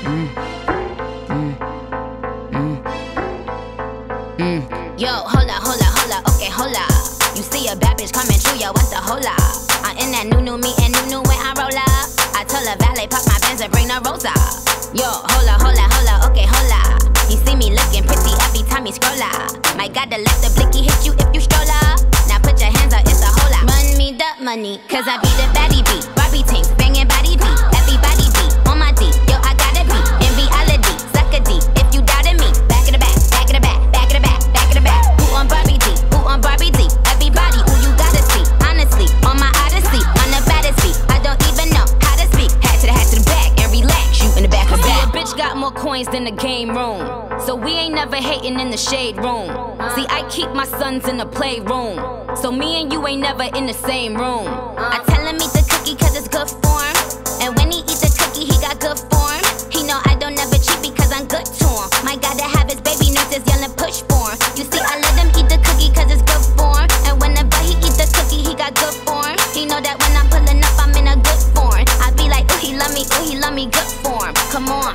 Yo, hola, okay, hola. You see a bad bitch coming through, yo, what's the hola? I'm in that new me and new when I roll up. I told a valet, pop my Benz and bring the rosa. Yo, hola, okay, hola. He see me looking pretty every time he scroll up. Might gotta let the blicky hit you if you stroll up. Now put your hands up, it's a hola. Run me the money, cause I be the baddie beat. Barbie tank, banging body beat. Everybody beat on my D, yo, I gotta be in reality. Suck a D, if you doubted me. Back of the back, back of the back, back of the back, back of the back. Who on Barbie D? Who on Barbie D? Everybody who you gotta see. Honestly, on my odyssey, on the baddest beat. I don't even know how to speak. Hat to the back and relax, you in the back of the back. A bitch got more coins than the game room, so we ain't never hating in the shade room. See, I keep my sons in the playroom, so me and you ain't never in the same room. I tell him eat the cookie cause it's good form, and when he eat the cookie he got good form. He know I don't never cheat because I'm good to him. My gotta have his baby nurses yelling push for him. You see, I let him eat the cookie cause it's good form, and whenever he eat the cookie he got good form. He know that when I'm pulling up I'm in a good form. I be like, ooh he love me, good form. Come on,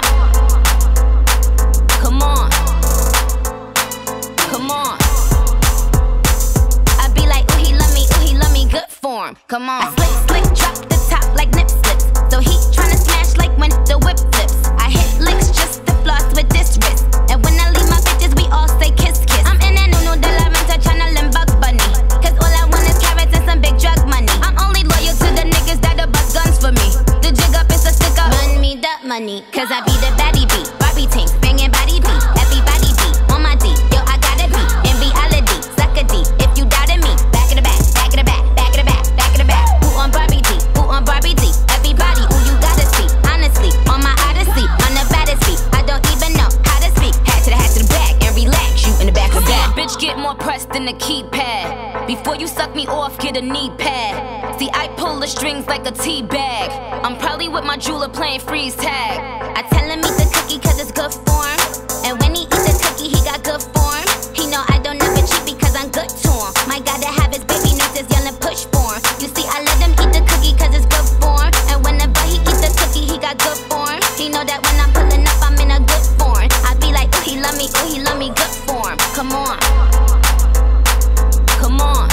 come on, come on. I be like, ooh he love me, good form. Come on. I slick, drop the top like nip slips, so he tryna smash like when the whip flips. I hit licks just to floss with this wrist, and when I leave my bitches we all say kiss. I'm in that new de la renta tryna limb Bugs Bunny, cause all I want is carrots and some big drug money. I'm only loyal to the niggas that'll bust guns for me. The jig up is a stick up. Run me the money, cause I be the baddie beat. Barbie tank, banging body beat. Everybody beat on my D, yo I gotta be in reality. Suck a D, if you doubted me. Back of the back, back of the back, back of the back, back of the back. Who on Barbie D? Who on Barbie D? Everybody who you gotta see. Honestly, on my odyssey, on the baddest beat. I don't even know how to speak. Hat to the back and relax, you in the back of the back. Bitch get more pressed than a keypad. Before you suck me off, get a knee pad. See, I pull the strings like a tea bag. I'm probably with my jeweler playing freeze tag. I tell him eat the cookie cause it's good form, and when he eat the cookie he got good form. He know I don't never cheat because I'm good to him. My gotta have his baby nurses yelling push for him. You see, I let him eat the cookie cause it's good form, and whenever he eat the cookie he got good form. He know that when I'm pulling up I'm in a good form. I be like, ooh he love me, good form. Come on, come on,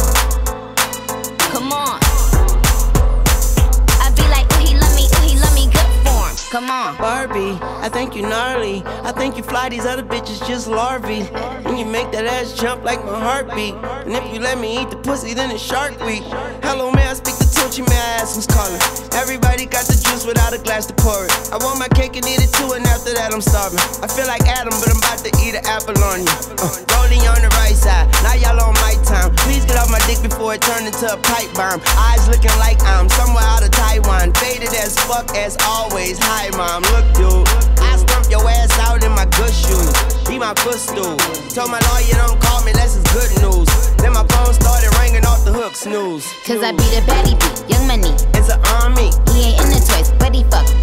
come on. I be like, ooh he love me, good form. Come on. Barbie, I think you gnarly. I think you fly these other bitches just larvae. When you make that ass jump like my heartbeat, and if you let me eat the pussy, then it's Shark Week. Hello, may I speak to Tunchi? May I ask who's calling? Everybody got the juice without a glass to pour it. I want my cake and eat it too, and after that I'm starving. I feel like Adam, but I'm about to eat an apple on you. Rolling on the right side, now y'all on my time. Please get off my dick before it turn into a pipe bomb. Eyes looking like I'm somewhere out of Taiwan. Faded as fuck as always. Hi mom, look dude, I stump your ass out in my good shoes. Be my footstool. Told my lawyer don't call me unless it's good news. Then my phone started ringing off the hook, snooze. Cause I be the baddie beat, young money. It's an army. He ain't in the toys, but he fuck